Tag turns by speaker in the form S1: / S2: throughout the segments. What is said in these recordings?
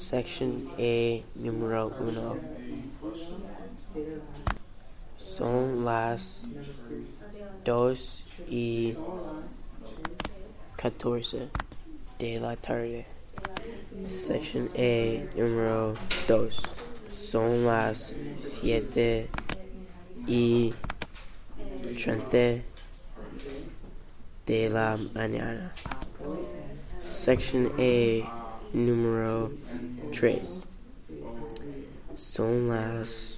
S1: Section A, número 1. Son las 2:14 de la tarde. Section A, número 2. Son las 7:30 de la mañana. Section A, número 3. Son las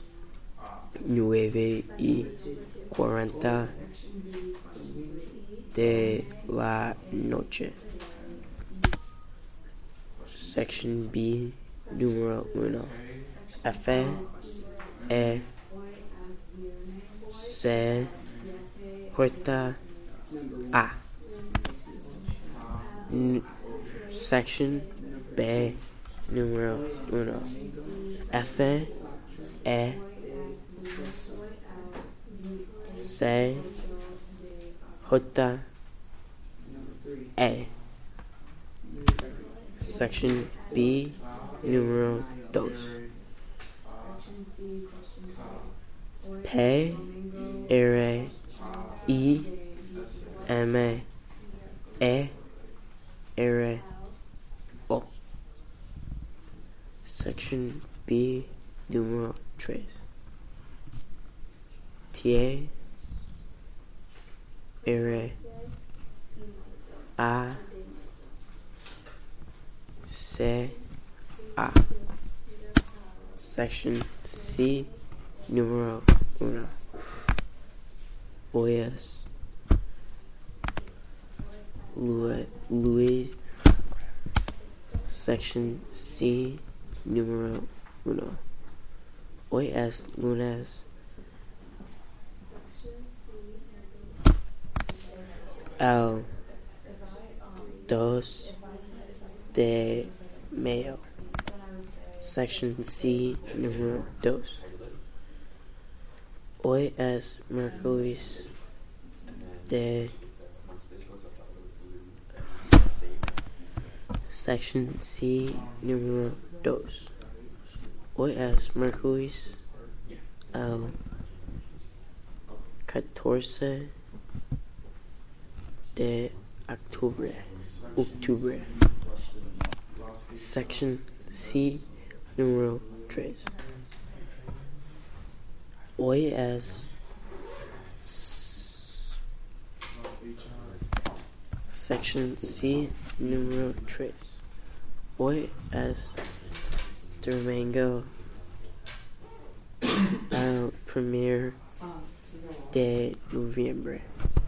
S1: 9:40 de la noche. Section B, número 1. F, E, C, J, A. Section B, número 1. F, E, C, J, A. Section B, número 2. P, R, I, M, E, R, O. Section B, número 3. T, R, A, C, A. Section C, número 1. Oyes, Luis. Section C, número 1. Hoy es lunes. El 2 de mayo. Section C, número 2. Hoy es miércoles de Section C, número 2. Hoy es miércoles el 14 de octubre. Section C, número 3. Hoy es Section C, número 3. Hoy es domingo, el 1 de noviembre.